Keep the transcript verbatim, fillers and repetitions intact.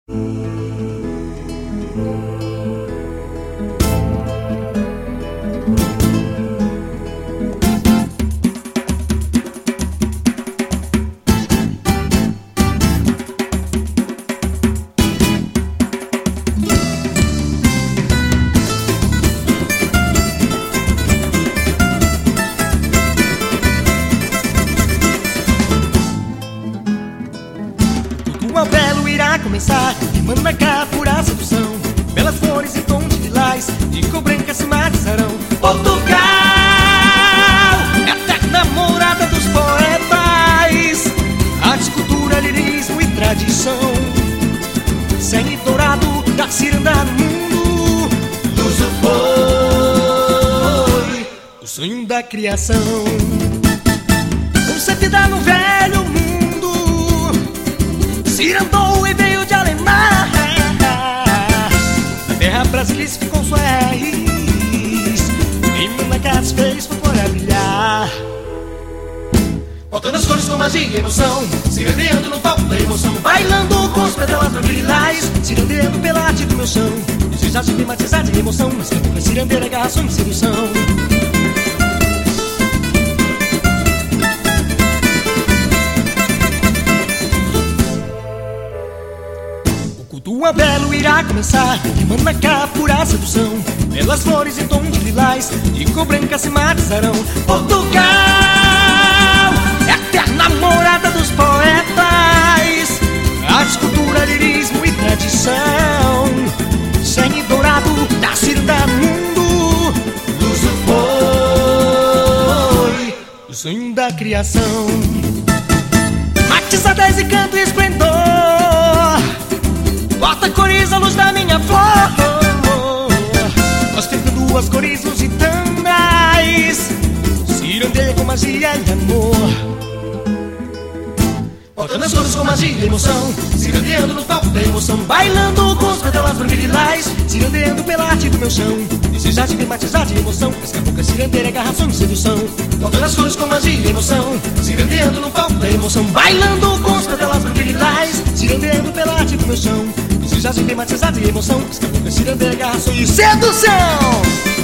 O belo irá começar, rimando na pura sedução. Belas flores em tom de lilás, de cor branca se matizarão. Portugal, eterna morada dos poetas, arte, cultura, lirismo e tradição. Sangue dourado da ciranda no mundo, Luso foi o sonho da criação. Concebida no velho mundo, Cirandou e veio de Alemar. Na terra brasileira ficou sua raiz, e Manacás fez para brilhar. Botando as cores com magia e emoção, cirandeando no palco da emoção, bailando com os pétalas lilás, cirandeando pela arte do meu chão. Desejar de climatizar de emoção, mas que a cirandeira é garração de sedução. O belo irá começar, rimando na pura sedução. Belas flores em tom de lilás, de cor branca se matizarão. Portugal, eterna morada dos poetas, arte, cultura, lirismo e tradição. Sangue dourado da ciranda no mundo, Luso foi o sonho da criação. Matizadas e canto e esplendor, bota cores à luz da minha flor, ostentando as cores lusitanas, cirandeia com magia e amor. Botando as cores com magia e emoção, cirandeando no palco da emoção, bailando com os pétalas lilás, cirandeando pela arte do meu chão. Desejar de climatizar de emoção, mas que a boca cirandeira é garração de sedução. Botando as cores com magia e emoção, cirandeando no palco da emoção, bailando com os pétalas lilás, cirandeando pela arte do meu chão. Desejar de climatizar de emoção, mas que a boca cirandeira é garração de sedução.